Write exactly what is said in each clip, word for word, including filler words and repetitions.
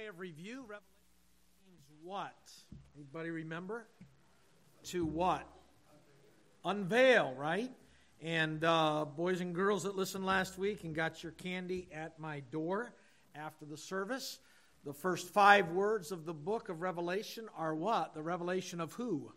of review, Revelation means what? Anybody remember? To what? Unveil, right? And uh, boys and girls that listened last week and got your candy at my door after the service, the first five words of the book of Revelation are what? The revelation of who?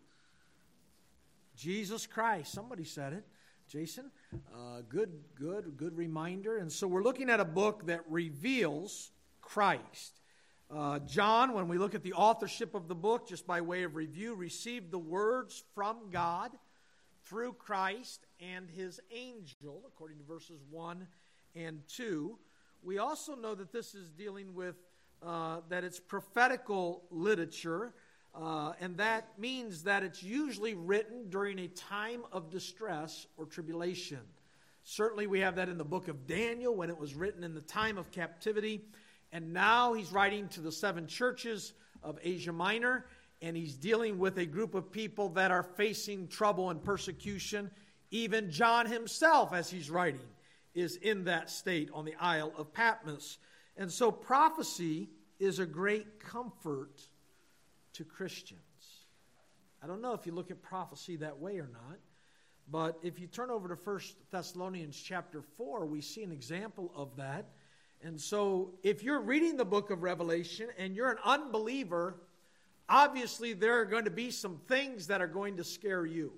Jesus Christ. Somebody said it. Jason, uh, good, good, good reminder. And so we're looking at a book that reveals Christ. Uh, John, when we look at the authorship of the book, just by way of review, received the words from God through Christ and his angel, according to verses one and two. We also know that this is dealing with, uh, that it's prophetical literature, uh, and that means that it's usually written during a time of distress or tribulation. Certainly we have that in the book of Daniel when it was written in the time of captivity. And now he's writing to the seven churches of Asia Minor, and he's dealing with a group of people that are facing trouble and persecution. Even John himself, as he's writing, is in that state on the Isle of Patmos. And so prophecy is a great comfort to Christians. I don't know if you look at prophecy that way or not, but if you turn over to First Thessalonians chapter four, we see an example of that. And so if you're reading the book of Revelation and you're an unbeliever, obviously there are going to be some things that are going to scare you.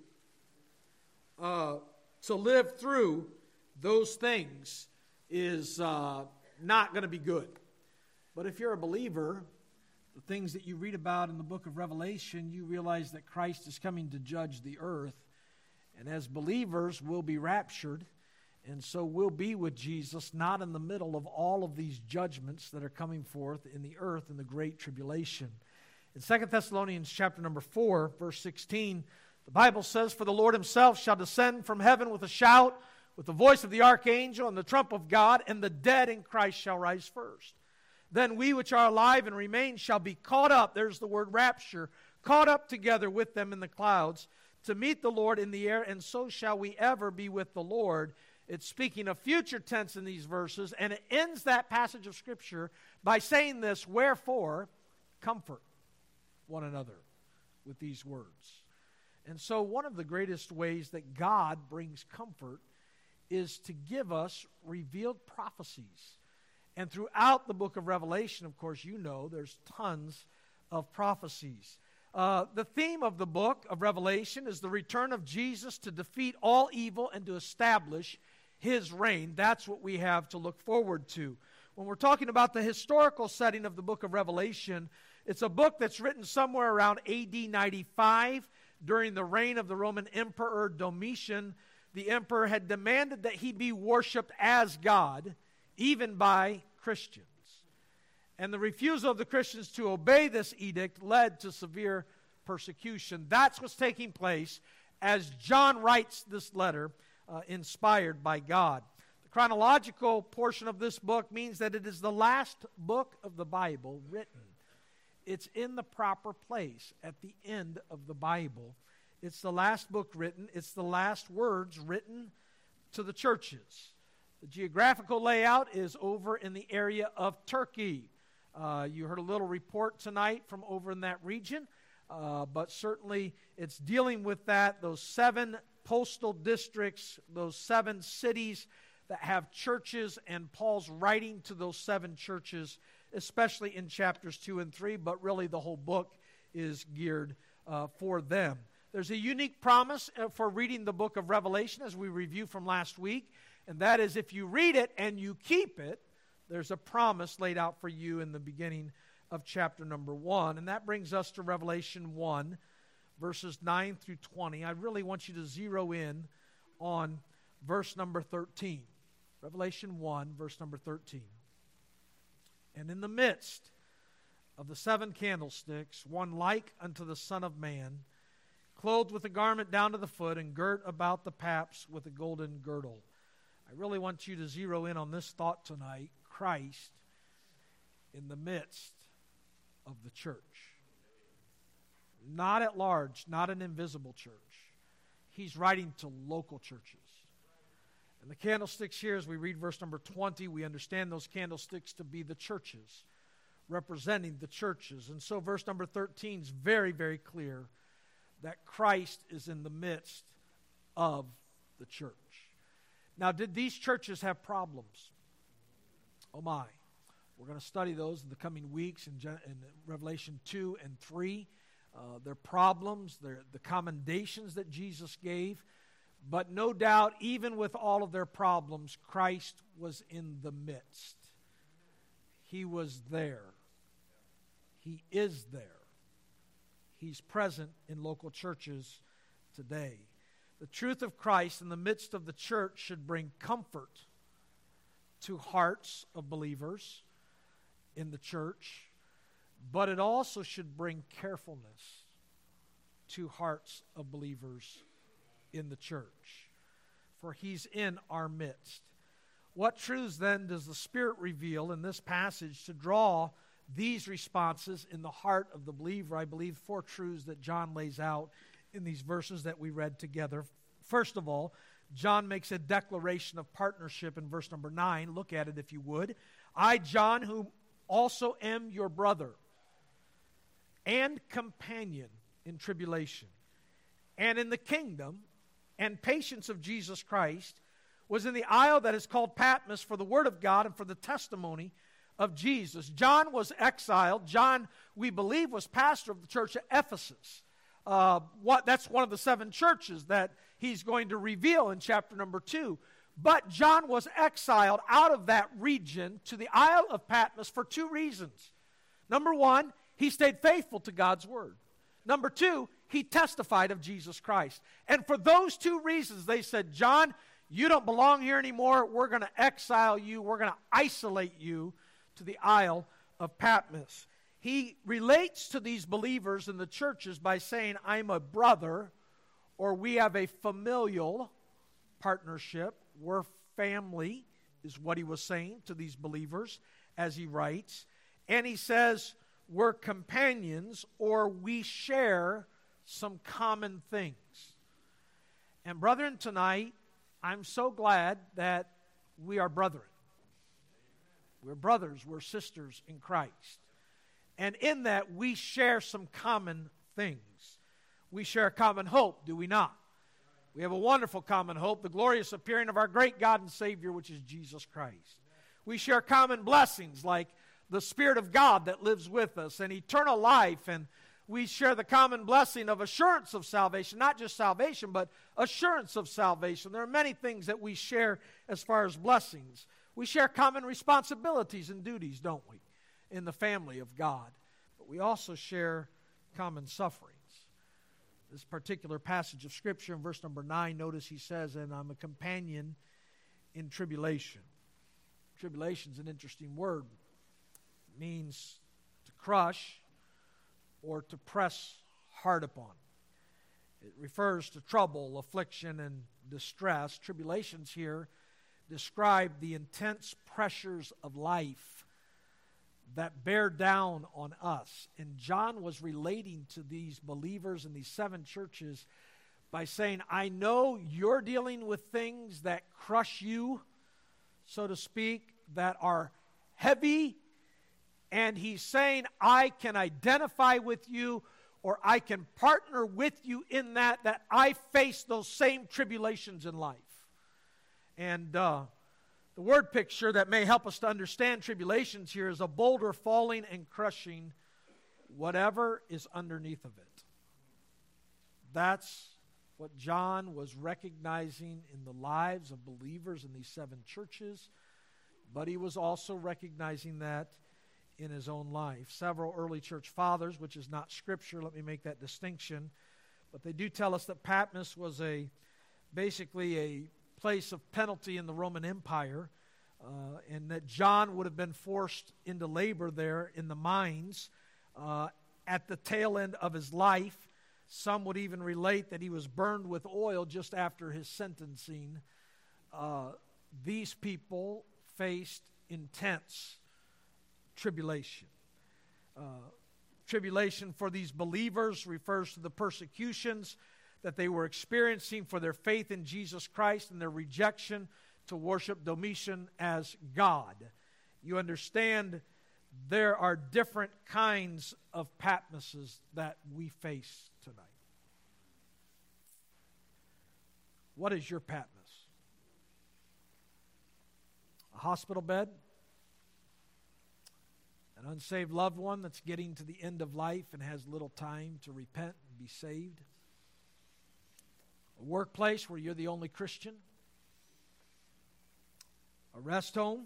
Uh, to live through those things is uh, not going to be good. But if you're a believer, the things that you read about in the book of Revelation, you realize that Christ is coming to judge the earth. And as believers, we'll be raptured. And so we'll be with Jesus, not in the middle of all of these judgments that are coming forth in the earth in the great tribulation. In Second Thessalonians chapter number four, verse sixteen, the Bible says, "For the Lord himself shall descend from heaven with a shout, with the voice of the archangel and the trump of God, and the dead in Christ shall rise first. Then we which are alive and remain shall be caught up," there's the word rapture, "caught up together with them in the clouds to meet the Lord in the air, and so shall we ever be with the Lord." It's speaking of future tense in these verses, and it ends that passage of Scripture by saying this, "Wherefore, comfort one another with these words." And so one of the greatest ways that God brings comfort is to give us revealed prophecies. And throughout the book of Revelation, of course, you know, there's tons of prophecies. Uh, the theme of the book of Revelation is the return of Jesus to defeat all evil and to establish his reign. That's what we have to look forward to. When we're talking about the historical setting of the book of Revelation, it's a book that's written somewhere around A D ninety-five during the reign of the Roman Emperor Domitian. The emperor had demanded that he be worshipped as God, even by Christians. And the refusal of the Christians to obey this edict led to severe persecution. That's what's taking place as John writes this letter, uh, inspired by God. The chronological portion of this book means that it is the last book of the Bible written. It's in the proper place at the end of the Bible. It's the last book written. It's the last words written to the churches. The geographical layout is over in the area of Turkey. Uh, you heard a little report tonight from over in that region, uh, but certainly it's dealing with that, those seven postal districts, those seven cities that have churches, and Paul's writing to those seven churches, especially in chapters two and three, but really the whole book is geared uh, for them. There's a unique promise for reading the book of Revelation as we review from last week, and that is if you read it and you keep it, there's a promise laid out for you in the beginning of chapter number one. And that brings us to Revelation one, verses nine through twenty. I really want you to zero in on verse number thirteen. Revelation one, verse number thirteen. "And in the midst of the seven candlesticks, one like unto the Son of Man, clothed with a garment down to the foot, and girt about the paps with a golden girdle." I really want you to zero in on this thought tonight. Christ in the midst of the church. Not at large, not an invisible church. He's writing to local churches. And the candlesticks here, as we read verse number twenty, we understand those candlesticks to be the churches. representing the churches. And so verse number thirteen is very, very clear that Christ is in the midst of the church. Now, did these churches have problems? Oh my. We're going to study those in the coming weeks in, Gen- in Revelation two and three. Uh, their problems, their, the commendations that Jesus gave. But no doubt, even with all of their problems, Christ was in the midst. He was there. He is there. He's present in local churches today. The truth of Christ in the midst of the church should bring comfort to hearts of believers in the church, but it also should bring carefulness to hearts of believers in the church, for He's in our midst. What truths then does the Spirit reveal in this passage to draw these responses in the heart of the believer? I believe four truths that John lays out in these verses that we read together. First of all, John makes a declaration of partnership in verse number nine. Look at it if you would. I, John, who also am your brother and companion in tribulation and in the kingdom and patience of Jesus Christ, was in the isle that is called Patmos for the word of God and for the testimony of Jesus. John was exiled. John, we believe, was pastor of the church at Ephesus. Uh, what, that's one of the seven churches that he's going to reveal in chapter number two. But John was exiled out of that region to the Isle of Patmos for two reasons. Number one, he stayed faithful to God's word. Number two, he testified of Jesus Christ. And for those two reasons, they said, John, you don't belong here anymore. We're going to exile you. We're going to isolate you to the Isle of Patmos. He relates to these believers in the churches by saying, I'm a brother, or we have a familial partnership. We're family, is what he was saying to these believers as he writes. And he says, we're companions, or we share some common things. And brethren, tonight, I'm so glad that we are brethren. We're brothers, we're sisters in Christ. And in that, we share some common things. We share a common hope, do we not? We have a wonderful common hope, the glorious appearing of our great God and Savior, which is Jesus Christ. We share common blessings like the Spirit of God that lives with us and eternal life, and we share the common blessing of assurance of salvation, not just salvation, but assurance of salvation. There are many things that we share as far as blessings. We share common responsibilities and duties, don't we, in the family of God. But we also share common sufferings. This particular passage of Scripture in verse number nine, notice he says, and I'm a companion in tribulation. Tribulation is an interesting word. It means to crush or to press hard upon. It refers to trouble, affliction, and distress. Tribulations here describe the intense pressures of life that bear down on us. And John was relating to these believers in these seven churches by saying, I know you're dealing with things that crush you, so to speak, that are heavy. And he's saying, I can identify with you, or I can partner with you in that, that I face those same tribulations in life. And uh, the word picture that may help us to understand tribulations here is a boulder falling and crushing whatever is underneath of it. That's what John was recognizing in the lives of believers in these seven churches, but he was also recognizing that in his own life. Several early church fathers, which is not Scripture, let me make that distinction, but they do tell us that Patmos was a basically a place of penalty in the Roman Empire, uh, and that John would have been forced into labor there in the mines uh, at the tail end of his life. Some would even relate that he was burned with oil just after his sentencing. Uh, these people faced intense tribulation. Uh, tribulation for these believers refers to the persecutions that they were experiencing for their faith in Jesus Christ and their rejection to worship Domitian as God. You understand there are different kinds of Patmoses that we face tonight. What is your Patmos? A hospital bed? An unsaved loved one that's getting to the end of life and has little time to repent and be saved? A workplace where you're the only Christian? A rest home?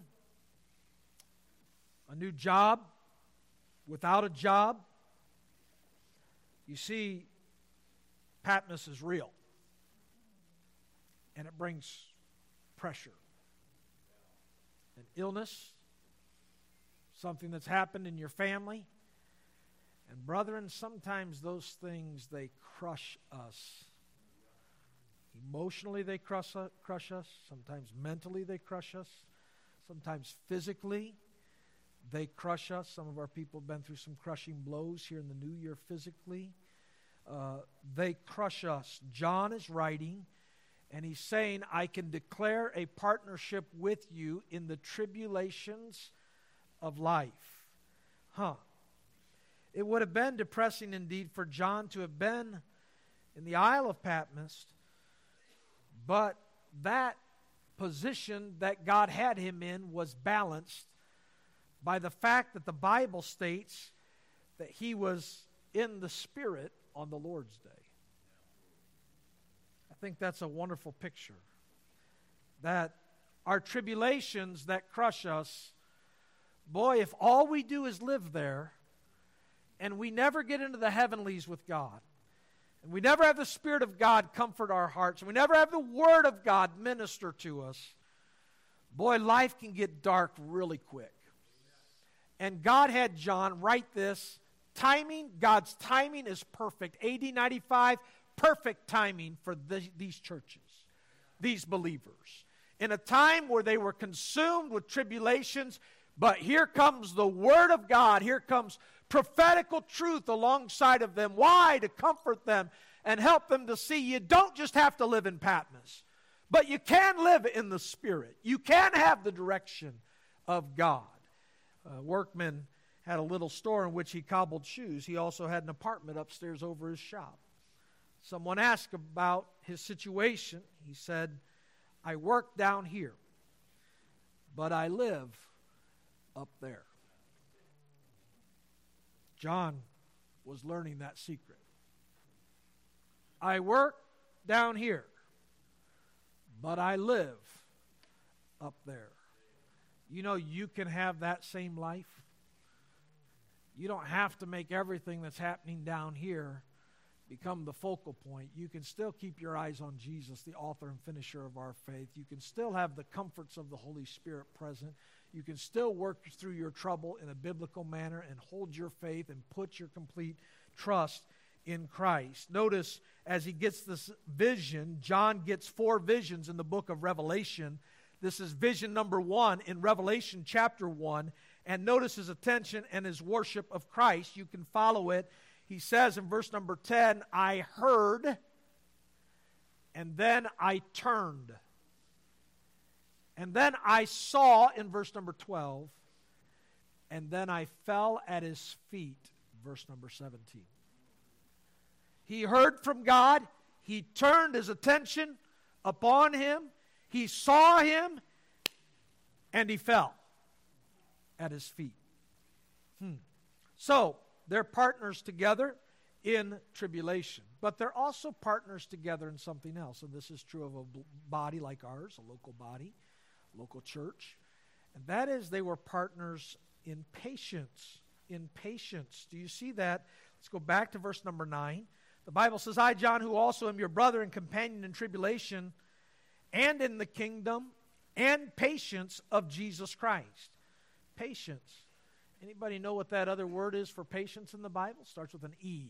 A new job? Without a job? You see, Patmos is real. And it brings pressure. An illness, something that's happened in your family. And brethren, sometimes those things, they crush us. Emotionally, they crush, crush us. Sometimes mentally, they crush us. Sometimes physically, they crush us. Some of our people have been through some crushing blows here in the new year physically. Uh, they crush us. John is writing, and he's saying, I can declare a partnership with you in the tribulations of life. Huh. It would have been depressing indeed for John to have been in the Isle of Patmos, but that position that God had him in was balanced by the fact that the Bible states that he was in the Spirit on the Lord's day. I think that's a wonderful picture. That our tribulations that crush us, boy, if all we do is live there, and we never get into the heavenlies with God, and we never have the Spirit of God comfort our hearts, and we never have the Word of God minister to us, boy, life can get dark really quick. And God had John write this. Timing, God's timing is perfect. A D ninety-five, perfect timing for the, these churches, these believers. In a time where they were consumed with tribulations, but here comes the Word of God. Here comes prophetical truth alongside of them. Why? To comfort them and help them to see you don't just have to live in Patmos, but you can live in the Spirit. You can have the direction of God. Uh, Workman had a little store in which he cobbled shoes. He also had an apartment upstairs over his shop. Someone asked about his situation. He said, I work down here, but I live up there. John was learning that secret. I work down here, but I live up there. You know, you can have that same life. You don't have to make everything that's happening down here become the focal point. You can still keep your eyes on Jesus, the author and finisher of our faith. You can still have the comforts of the Holy Spirit present. You can still work through your trouble in a biblical manner and hold your faith and put your complete trust in Christ. Notice as he gets this vision, John gets four visions in the book of Revelation. This is vision number one in Revelation chapter one. And notice his attention and his worship of Christ. You can follow it. He says in verse number ten, I heard, and then I turned. And then I saw in verse number twelve, and then I fell at his feet, verse number seventeen. He heard from God. He turned his attention upon him. He saw him, and he fell at his feet. Hmm. So, they're partners together in tribulation. But they're also partners together in something else. And this is true of a body like ours, a local body, local church. And that is they were partners in patience. In patience. Do you see that? Let's go back to verse number nine. The Bible says, I, John, who also am your brother and companion in tribulation and in the kingdom and patience of Jesus Christ. Patience. Anybody know what that other word is for patience in the Bible? Starts with an E.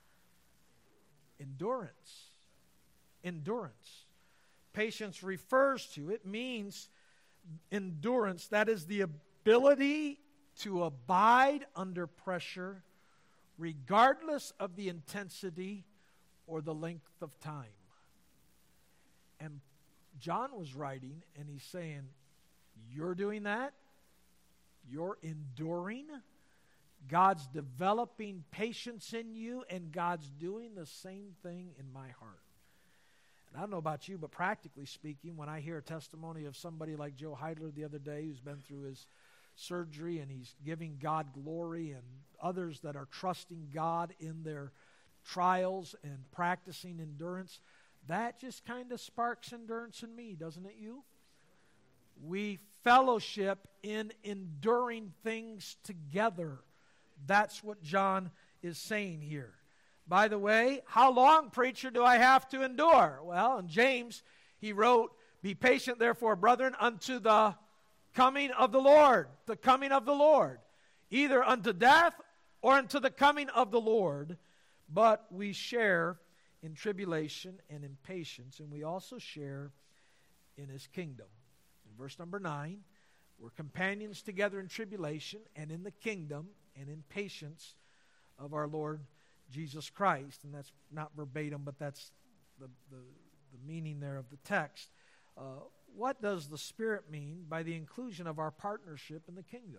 Endurance. Endurance. Patience refers to, it means endurance. That is the ability to abide under pressure regardless of the intensity or the length of time. And John was writing and he's saying, you're doing that? You're enduring. God's developing patience in you, and God's doing the same thing in my heart. And I don't know about you, but practically speaking, when I hear a testimony of somebody like Joe Heidler the other day who's been through his surgery and he's giving God glory, and others that are trusting God in their trials and practicing endurance, that just kind of sparks endurance in me, doesn't it, you? We fellowship in enduring things together. That's what John is saying here. By the way, how long, preacher, do I have to endure? Well, in James, he wrote, "Be patient, therefore, brethren, unto the coming of the Lord." The coming of the Lord. Either unto death or unto the coming of the Lord. But we share in tribulation and in patience, and we also share in his kingdom. In verse number nine, we're companions together in tribulation and in the kingdom and in patience of our Lord Jesus Christ. And that's not verbatim, but that's the, the, the meaning there of the text. Uh, what does the Spirit mean by the inclusion of our partnership in the kingdom?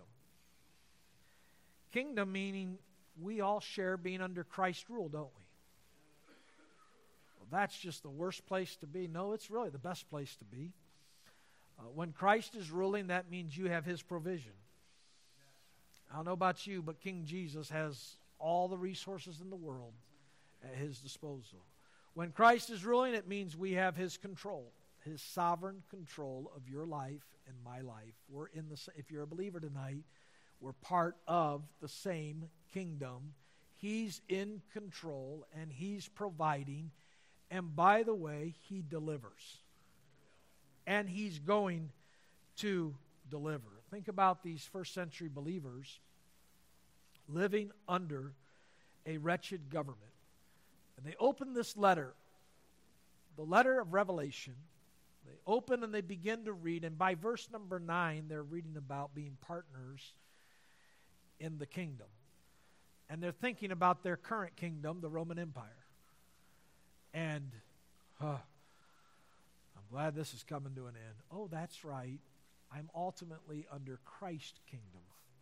Kingdom meaning we all share being under Christ's rule, don't we? Well, that's just the worst place to be. No, it's really the best place to be. Uh, when Christ is ruling, that means you have his provision. I don't know about you, but King Jesus has all the resources in the world at his disposal. When Christ is ruling, it means we have his control, his sovereign control of your life and my life. We're in the. If you're a believer tonight, we're part of the same kingdom. He's in control and he's providing. And by the way, he delivers. And he's going to deliver. Think about these first century believers living under a wretched government. And they open this letter, the letter of Revelation. They open and they begin to read. And by verse number nine, they're reading about being partners in the kingdom. And they're thinking about their current kingdom, the Roman Empire. And, huh, I'm glad this is coming to an end. Oh, that's right. I'm ultimately under Christ's kingdom.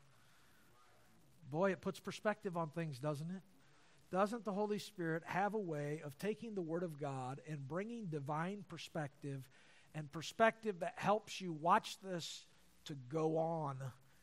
Boy, it puts perspective on things, doesn't it? Doesn't the Holy Spirit have a way of taking the Word of God and bringing divine perspective, and perspective that helps you, watch this, to go on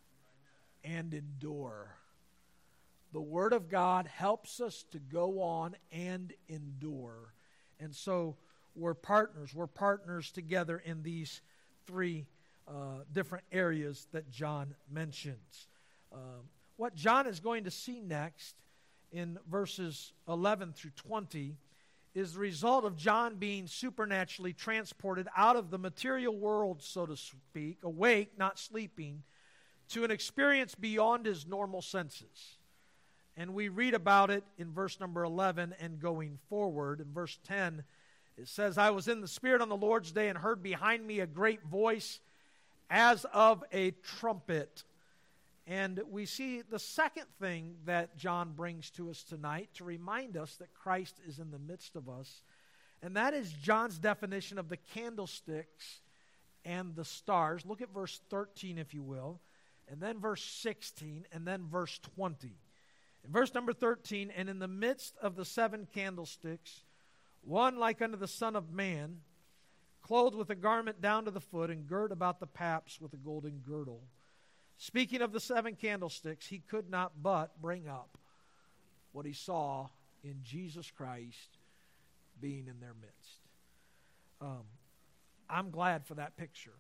and endure? The Word of God helps us to go on and endure. And so we're partners. We're partners together in these three uh, different areas that John mentions. Um, what John is going to see next in verses eleven through twenty is the result of John being supernaturally transported out of the material world, so to speak, awake, not sleeping, to an experience beyond his normal senses. And we read about it in verse number eleven and going forward. In verse ten, it says, "I was in the Spirit on the Lord's day and heard behind me a great voice as of a trumpet." And we see the second thing that John brings to us tonight to remind us that Christ is in the midst of us. And that is John's definition of the candlesticks and the stars. Look at verse thirteen, if you will, and then verse sixteen, and then verse twenty. In verse number thirteen, "And in the midst of the seven candlesticks, one like unto the Son of Man, clothed with a garment down to the foot, and girt about the paps with a golden girdle." Speaking of the seven candlesticks, he could not but bring up what he saw in Jesus Christ being in their midst. Um, I'm glad for that picture.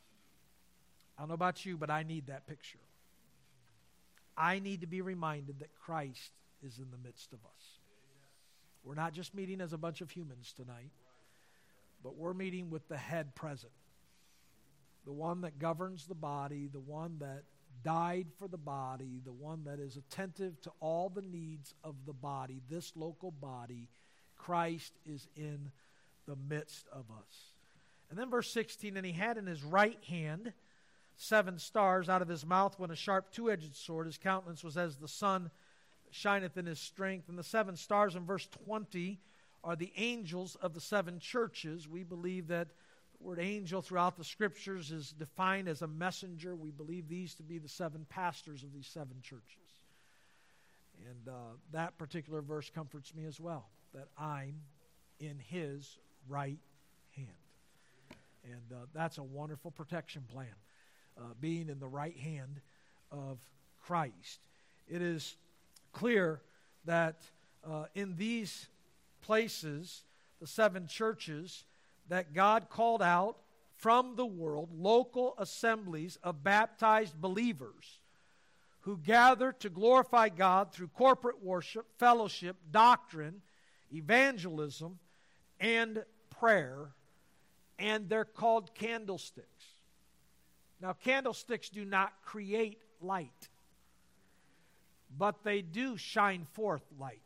I don't know about you, but I need that picture. I need to be reminded that Christ is in the midst of us. We're not just meeting as a bunch of humans tonight, but we're meeting with the head present. The one that governs the body, the one that died for the body, the one that is attentive to all the needs of the body, this local body. Christ is in the midst of us. And then verse sixteen, "And he had in his right hand seven stars. Out of his mouth went a sharp two-edged sword. His countenance was as the sun shineth in his strength." And the seven stars in verse twenty are the angels of the seven churches. We believe that The word angel throughout the Scriptures is defined as a messenger. We believe these to be the seven pastors of these seven churches. And uh, that particular verse comforts me as well, that I'm in His right hand. And uh, that's a wonderful protection plan, uh, being in the right hand of Christ. It is clear that uh, in these places, the seven churches, that God called out from the world local assemblies of baptized believers who gather to glorify God through corporate worship, fellowship, doctrine, evangelism, and prayer. And they're called candlesticks. Now, candlesticks do not create light, but they do shine forth light.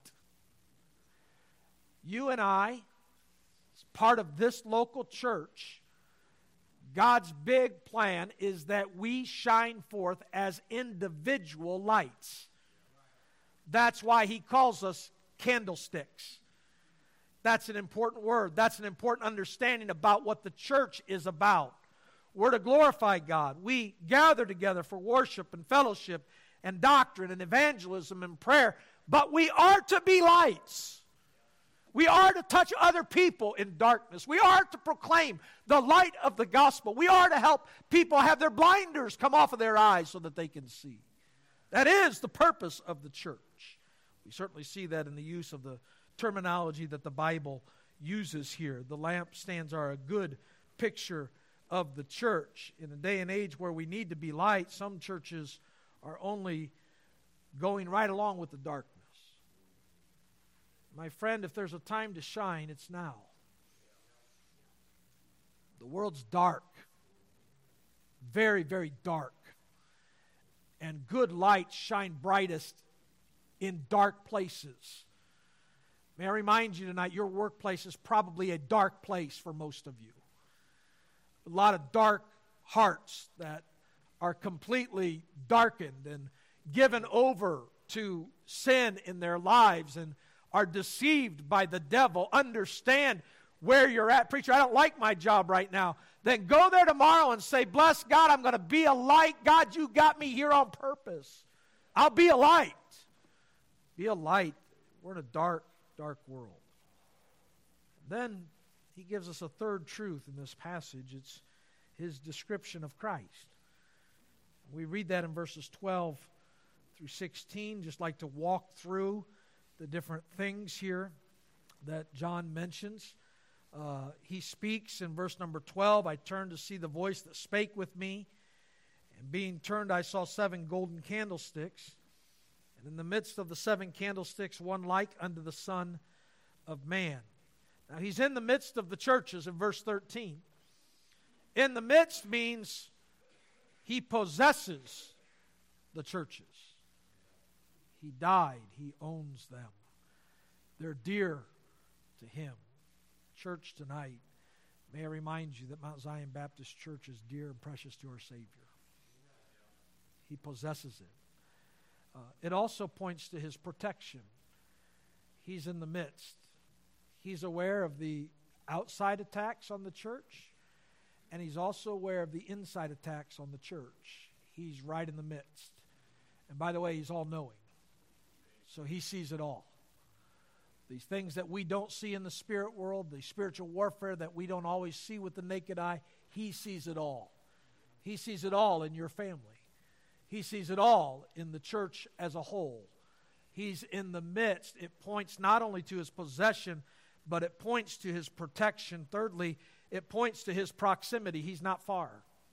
You and I, as part of this local church, God's big plan is that we shine forth as individual lights. That's why He calls us candlesticks. That's an important word. That's an important understanding about what the church is about. We're to glorify God. We gather together for worship and fellowship and doctrine and evangelism and prayer, but we are to be lights. We are to touch other people in darkness. We are to proclaim the light of the gospel. We are to help people have their blinders come off of their eyes so that they can see. That is the purpose of the church. We certainly see that in the use of the terminology that the Bible uses here. The lampstands are a good picture of the church. In a day and age where we need to be light, some churches are only going right along with the darkness. My friend, if there's a time to shine, it's now. The world's dark. Very, very dark. And good lights shine brightest in dark places. May I remind you tonight, your workplace is probably a dark place for most of you. A lot of dark hearts that are completely darkened and given over to sin in their lives and are deceived by the devil. Understand where you're at. Preacher, I don't like my job right now. Then go there tomorrow and say, bless God, I'm going to be a light. God, you got me here on purpose. I'll be a light. Be a light. We're in a dark, dark world. Then he gives us a third truth in this passage. It's his description of Christ. We read that in verses twelve through sixteen. Just like to walk through the different things here that John mentions. Uh, he speaks in verse number twelve, I turned to see the voice that spake with me, and being turned I saw seven golden candlesticks, and in the midst of the seven candlesticks one like unto the Son of Man. Now he's in the midst of the churches in verse thirteen. In the midst means he possesses the churches. He died. He owns them. They're dear to him. Church tonight, may I remind you that Mount Zion Baptist Church is dear and precious to our Savior. He possesses it. Uh, it also points to his protection. He's in the midst. He's aware of the outside attacks on the church, and he's also aware of the inside attacks on the church. He's right in the midst. And by the way, he's all-knowing. So he sees it all. These things that we don't see in the spirit world, the spiritual warfare that we don't always see with the naked eye, he sees it all. He sees it all in your family. He sees it all in the church as a whole. He's in the midst. It points not only to his possession, but it points to his protection. Thirdly, it points to his proximity. He's not far.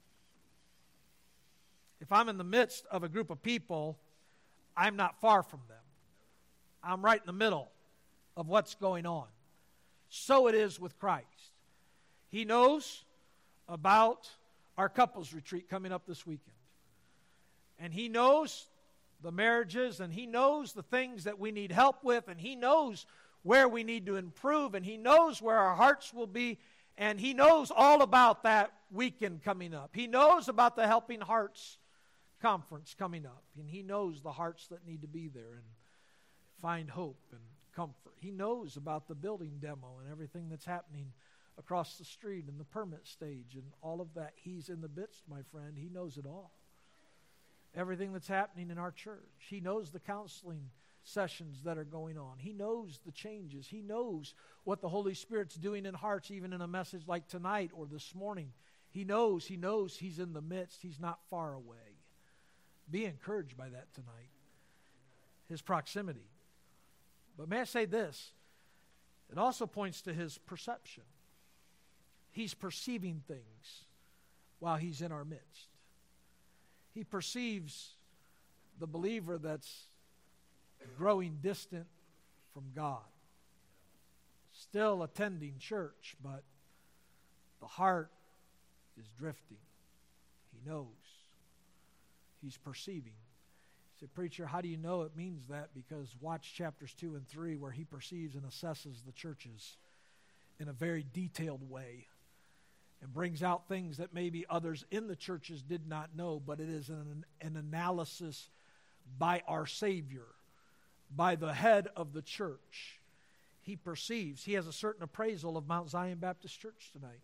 If I'm in the midst of a group of people, I'm not far from them. I'm right in the middle of what's going on. So it is with Christ. He knows about our couples retreat coming up this weekend. And he knows the marriages, and he knows the things that we need help with, and he knows where we need to improve, and he knows where our hearts will be, and he knows all about that weekend coming up. He knows about the Helping Hearts conference coming up, and he knows the hearts that need to be there and find hope and comfort. He knows about the building demo and everything that's happening across the street in the permit stage and all of that. He's in the midst, my friend. He knows it all. Everything that's happening in our church. He knows the counseling sessions that are going on. He knows the changes. He knows what the Holy Spirit's doing in hearts, even in a message like tonight or this morning. He knows, he knows he's in the midst. He's not far away. Be encouraged by that tonight. His proximity. But may I say this? It also points to his perception. He's perceiving things while he's in our midst. He perceives the believer that's growing distant from God. Still attending church, but the heart is drifting. He knows. He's perceiving. He said, preacher, how do you know it means that? Because watch chapters two and three where he perceives and assesses the churches in a very detailed way and brings out things that maybe others in the churches did not know, but it is an, an analysis by our Savior, by the head of the church. He perceives. He has a certain appraisal of Mount Zion Baptist Church tonight.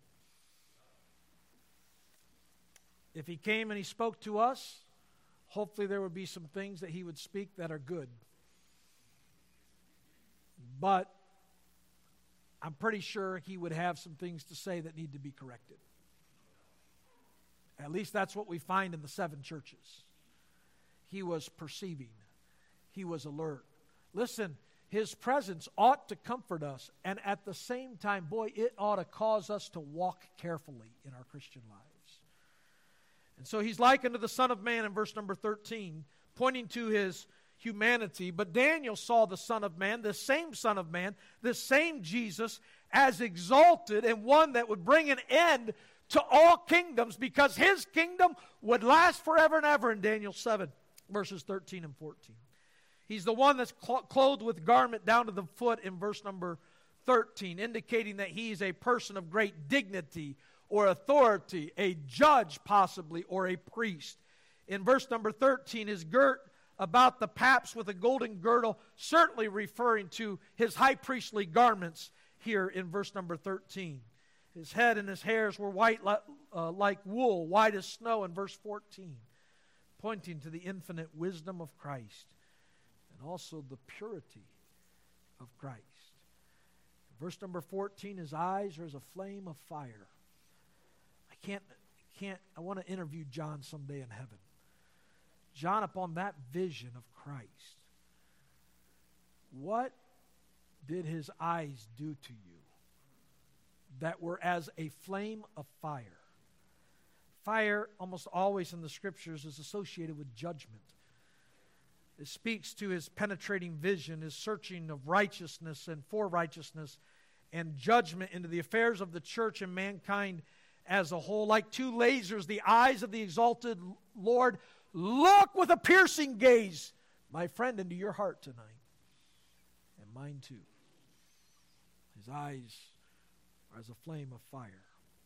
If he came and he spoke to us, hopefully there would be some things that he would speak that are good. But I'm pretty sure he would have some things to say that need to be corrected. At least that's what we find in the seven churches. He was perceiving. He was alert. Listen, his presence ought to comfort us, and at the same time, boy, it ought to cause us to walk carefully in our Christian lives. And so he's likened to the Son of Man in verse number thirteen, pointing to his humanity. But Daniel saw the Son of Man, this same Son of Man, this same Jesus, as exalted and one that would bring an end to all kingdoms, because his kingdom would last forever and ever in Daniel seven, verses thirteen and fourteen. He's the one that's clothed with garment down to the foot in verse number thirteen, indicating that he's a person of great dignity or authority, a judge possibly, or a priest. In verse number thirteen, is girt about the paps with a golden girdle, certainly referring to his high priestly garments here in verse number thirteen. His head and his hairs were white like, uh, like wool, white as snow in verse fourteen, pointing to the infinite wisdom of Christ and also the purity of Christ. Verse number fourteen, his eyes are as a flame of fire. I can't, can't, I want to interview John someday in heaven. John, upon that vision of Christ, what did his eyes do to you that were as a flame of fire? Fire, almost always in the Scriptures, is associated with judgment. It speaks to his penetrating vision, his searching of righteousness and for righteousness and judgment into the affairs of the church and mankind as a whole. Like two lasers, the eyes of the exalted Lord look with a piercing gaze, my friend, into your heart tonight. And mine too. His eyes are as a flame of fire.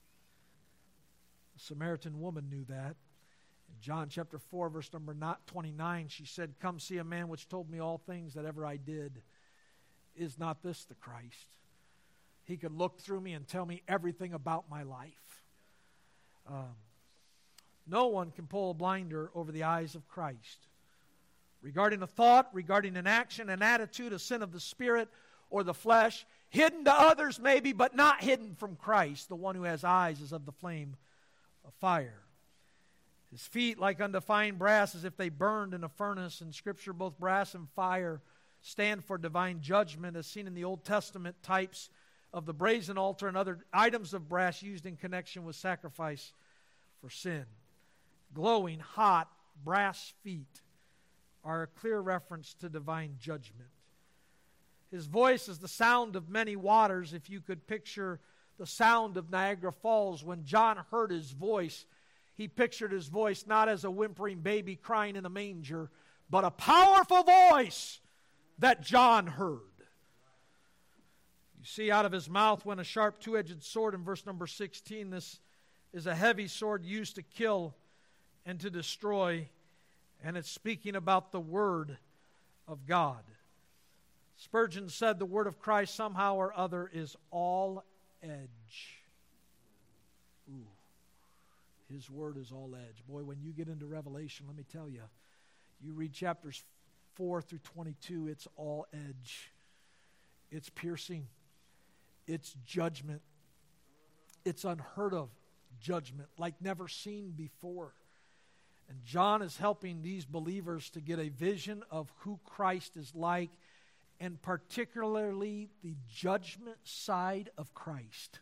The Samaritan woman knew that. In John chapter four, verse number twenty-nine, she said, "Come see a man which told me all things that ever I did. Is not this the Christ? He could look through me and tell me everything about my life." Um, no one can pull a blinder over the eyes of Christ. Regarding a thought, regarding an action, an attitude, a sin of the spirit or the flesh, hidden to others maybe, but not hidden from Christ. The one who has eyes is of the flame of fire. His feet like unto fine brass, as if they burned in a furnace. In Scripture, both brass and fire stand for divine judgment, as seen in the Old Testament types of the brazen altar and other items of brass used in connection with sacrifice for sin. Glowing, hot, brass feet are a clear reference to divine judgment. His voice is the sound of many waters. If you could picture the sound of Niagara Falls, when John heard his voice, he pictured his voice not as a whimpering baby crying in a manger, but a powerful voice that John heard. You see, out of his mouth went a sharp two-edged sword in verse number sixteen. This is a heavy sword used to kill and to destroy, and it's speaking about the Word of God. Spurgeon said the Word of Christ somehow or other is all edge. His word is all edge. Boy, when you get into Revelation, let me tell you, you read chapters four through twenty-two, it's all edge. It's piercing. It's judgment. It's unheard of judgment, like never seen before. And John is helping these believers to get a vision of who Christ is like, and particularly the judgment side of Christ.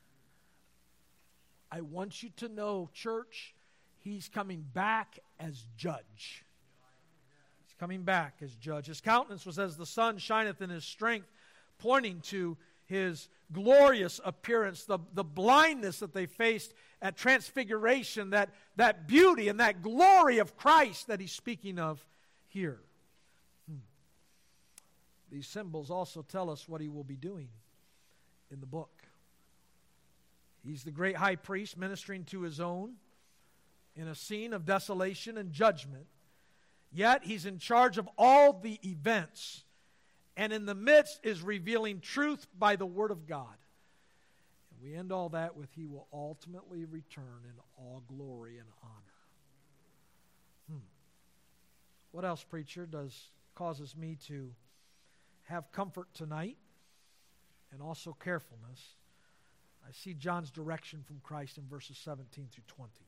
I want you to know, church, He's coming back as judge. He's coming back as judge. His countenance was as the sun shineth in His strength, pointing to His glorious appearance, the, the blindness that they faced at transfiguration, that, that beauty and that glory of Christ that He's speaking of here. Hmm. These symbols also tell us what He will be doing in the book. He's the great high priest ministering to His own in a scene of desolation and judgment. Yet He's in charge of all the events, and in the midst is revealing truth by the Word of God. And we end all that with He will ultimately return in all glory and honor. Hmm. What else, preacher, does causes me to have comfort tonight and also carefulness? I see John's direction from Christ in verses seventeen through twenty.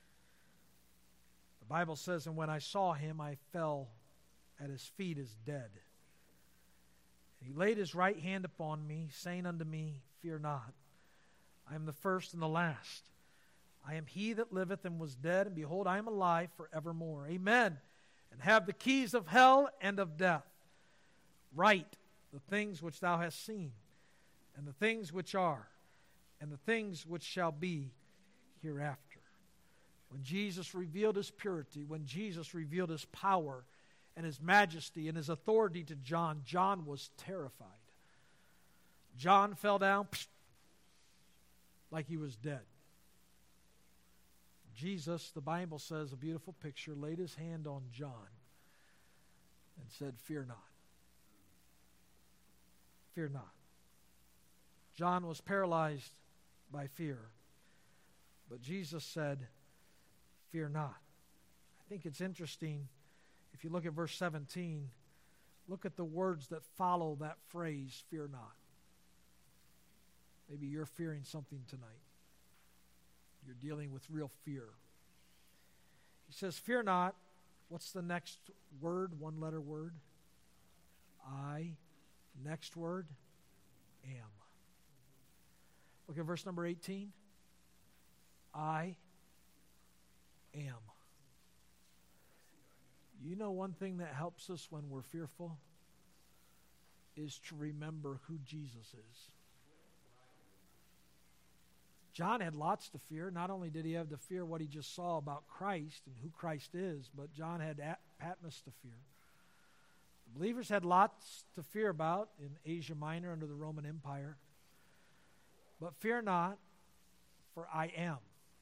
The Bible says, "And when I saw Him, I fell at His feet as dead. And He laid His right hand upon me, saying unto me, Fear not. I am the first and the last. I am He that liveth and was dead, and behold, I am alive forevermore. Amen. And have the keys of hell and of death. Write the things which thou hast seen, and the things which are, and the things which shall be hereafter." When Jesus revealed His purity, when Jesus revealed His power and His majesty and His authority to John, John was terrified. John fell down psh, like he was dead. Jesus, the Bible says, a beautiful picture, laid His hand on John and said, "Fear not. Fear not." John was paralyzed by fear, but Jesus said, "Fear not." I think it's interesting, if you look at verse seventeen, look at the words that follow that phrase, "fear not." Maybe you're fearing something tonight. You're dealing with real fear. He says, "Fear not." What's the next word? One letter word. I. Next word. Am. Look at verse number eighteen. I am. You know, one thing that helps us when we're fearful is to remember who Jesus is. John had lots to fear. Not only did he have to fear what he just saw about Christ and who Christ is, but John had Patmos to fear. The believers had lots to fear about in Asia Minor under the Roman Empire. But fear not, for I am.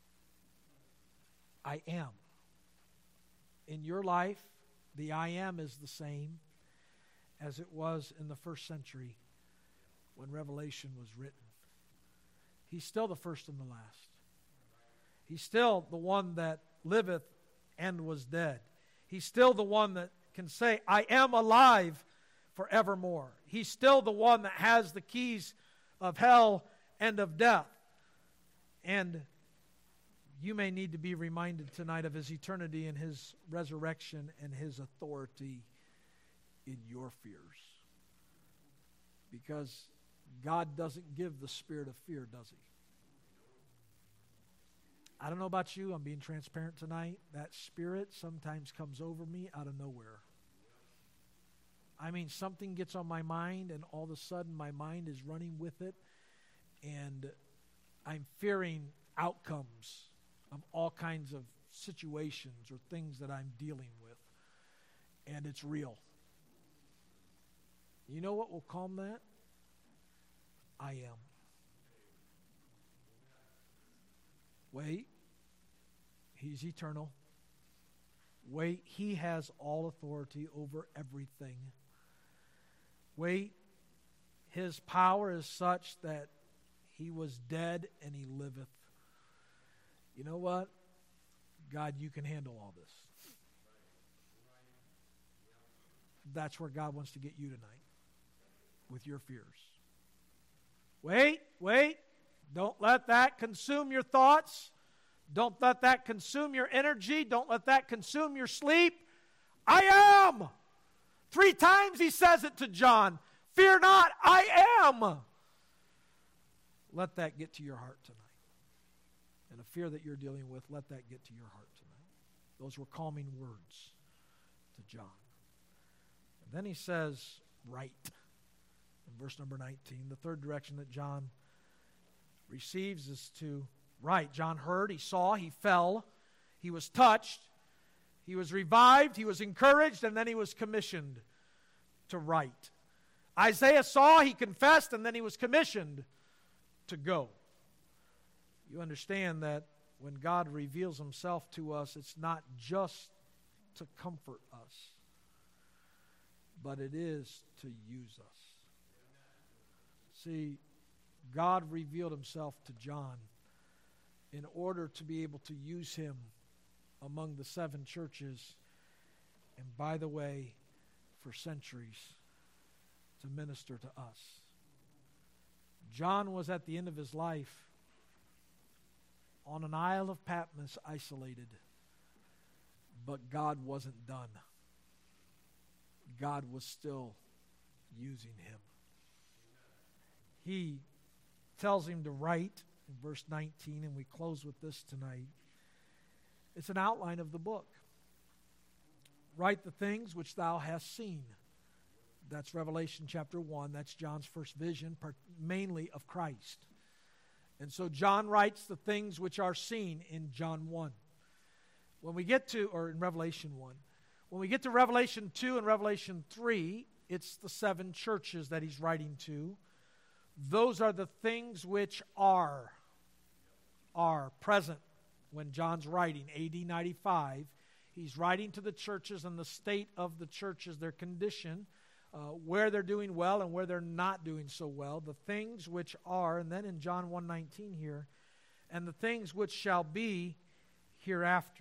I am. In your life, the I am is the same as it was in the first century when Revelation was written. He's still the first and the last. He's still the one that liveth and was dead. He's still the one that can say, "I am alive forevermore." He's still the one that has the keys of hell and of death. And you may need to be reminded tonight of His eternity and His resurrection and His authority in your fears. Because God doesn't give the spirit of fear, does He? I don't know about you. I'm being transparent tonight. That spirit sometimes comes over me out of nowhere. I mean, something gets on my mind, and all of a sudden my mind is running with it, and I'm fearing outcomes of all kinds of situations or things that I'm dealing with, and it's real. You know what will calm that? I am. Wait, He's eternal. Wait, He has all authority over everything. Wait, His power is such that He was dead and He liveth. You know what? God, you can handle all this. That's where God wants to get you tonight, with your fears. Wait, wait. Don't let that consume your thoughts. Don't let that consume your energy. Don't let that consume your sleep. I am. Three times he says it to John. Fear not, I am. Let that get to your heart tonight. And the fear that you're dealing with, let that get to your heart tonight. Those were calming words to John. And then he says, right. In verse number nineteen, the third direction that John receives is to write. John heard, he saw, he fell, he was touched, he was revived, he was encouraged, and then he was commissioned to write. Isaiah saw, he confessed, and then he was commissioned to go. You understand that when God reveals himself to us, it's not just to comfort us, but it is to use us. See, God revealed himself to John in order to be able to use him among the seven churches, and by the way, for centuries, to minister to us. John was at the end of his life on an Isle of Patmos, isolated, but God wasn't done. God was still using him. He tells him to write in verse nineteen, and we close with this tonight. It's an outline of the book. Write the things which thou hast seen. That's Revelation chapter one. That's John's first vision, part, mainly of Christ. And so John writes the things which are seen in John one. When we get to, or in Revelation one, when we get to Revelation two and Revelation three, it's the seven churches that he's writing to. Those are the things which are, are present when John's writing, A D ninety-five. He's writing to the churches and the state of the churches, their condition, uh, where they're doing well and where they're not doing so well. The things which are, and then in John one nineteen here, and the things which shall be hereafter.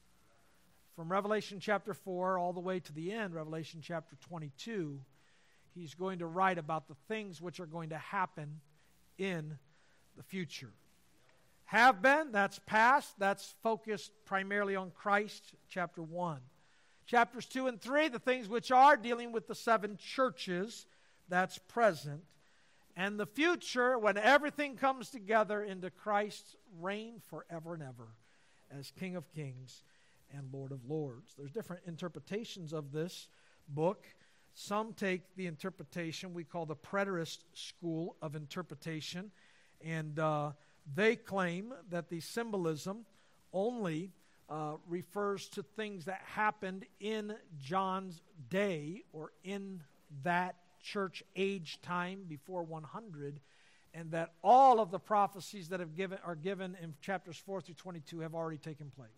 From Revelation chapter four all the way to the end, Revelation chapter twenty-two, he's going to write about the things which are going to happen in the future. Have been, that's past, that's focused primarily on Christ, chapter one. Chapters two and three, the things which are, dealing with the seven churches, that's present. And the future, when everything comes together into Christ's reign forever and ever as King of Kings and Lord of Lords. There's different interpretations of this book. Some take the interpretation we call the preterist school of interpretation, and uh, they claim that the symbolism only uh, refers to things that happened in John's day or in that church age time before one hundred, and that all of the prophecies that have given are given in chapters four through twenty-two have already taken place.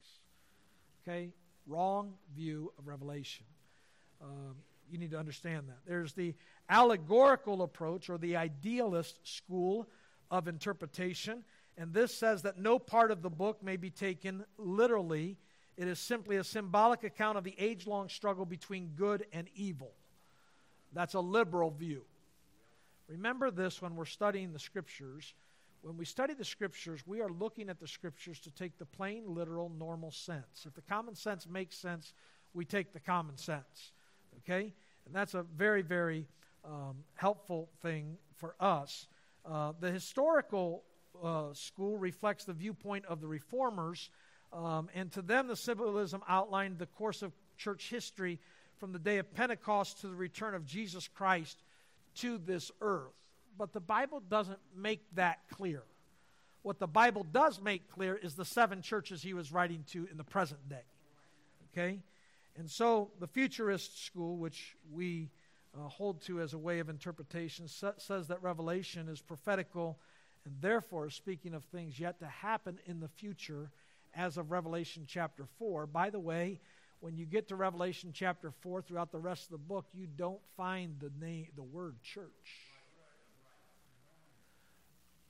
Okay? Wrong view of Revelation. Um, You need to understand that. There's the allegorical approach or the idealist school of interpretation. And this says that no part of the book may be taken literally. It is simply a symbolic account of the age-long struggle between good and evil. That's a liberal view. Remember this when we're studying the Scriptures. When we study the Scriptures, we are looking at the Scriptures to take the plain, literal, normal sense. If the common sense makes sense, we take the common sense. Okay? And that's a very, very um, helpful thing for us. Uh, the historical uh, school reflects the viewpoint of the Reformers, um, and to them the symbolism outlined the course of church history from the day of Pentecost to the return of Jesus Christ to this earth. But the Bible doesn't make that clear. What the Bible does make clear is the seven churches he was writing to in the present day. Okay? And so the futurist school, which we uh, hold to as a way of interpretation, sa- says that Revelation is prophetical and therefore speaking of things yet to happen in the future as of Revelation chapter four. By the way, when you get to Revelation chapter four, throughout the rest of the book, you don't find the name, the word church.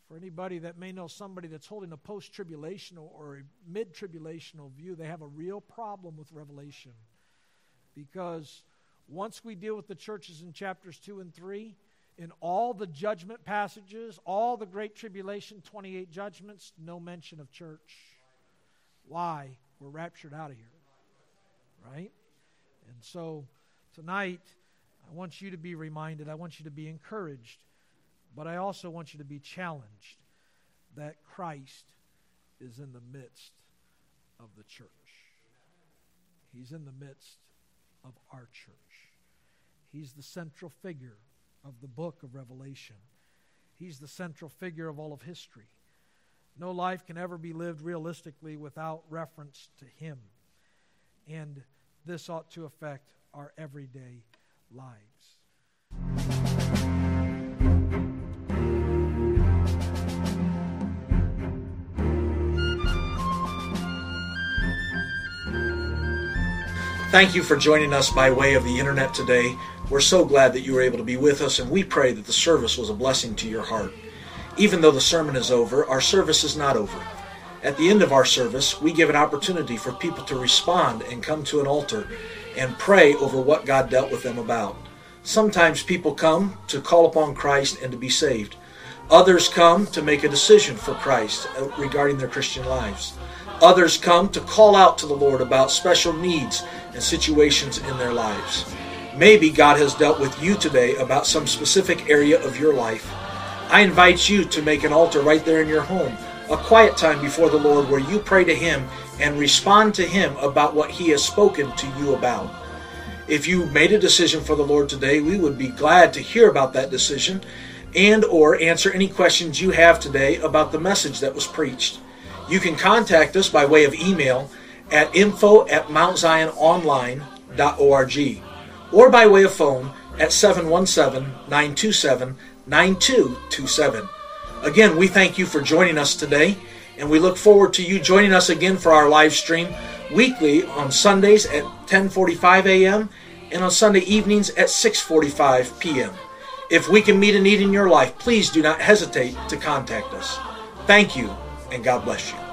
For anybody that may know somebody that's holding a post-tribulational or a mid-tribulational view, they have a real problem with Revelation. Because once we deal with the churches in chapters two and three, in all the judgment passages, all the great tribulation, twenty-eight judgments, no mention of church. Why? We're raptured out of here. Right? And so tonight, I want you to be reminded, I want you to be encouraged, but I also want you to be challenged that Christ is in the midst of the church. He's in the midst of our church. He's the central figure of the book of Revelation. He's the central figure of all of history. No life can ever be lived realistically without reference to Him. And this ought to affect our everyday lives. Thank you for joining us by way of the internet today. We're so glad that you were able to be with us, and we pray that the service was a blessing to your heart. Even though the sermon is over, our service is not over. At the end of our service, we give an opportunity for people to respond and come to an altar and pray over what God dealt with them about. Sometimes people come to call upon Christ and to be saved. Others come to make a decision for Christ regarding their Christian lives. Others come to call out to the Lord about special needs and situations in their lives. Maybe God has dealt with you today about some specific area of your life. I invite you to make an altar right there in your home, a quiet time before the Lord where you pray to Him and respond to Him about what He has spoken to you about. If you made a decision for the Lord today, we would be glad to hear about that decision and or answer any questions you have today about the message that was preached. You can contact us by way of email at info at mount zion online dot org or by way of phone at seven one seven, nine two seven, nine two two seven. Again, we thank you for joining us today, and we look forward to you joining us again for our live stream weekly on Sundays at ten forty-five a.m. and on Sunday evenings at six forty-five p.m. If we can meet a need in your life, please do not hesitate to contact us. Thank you, and God bless you.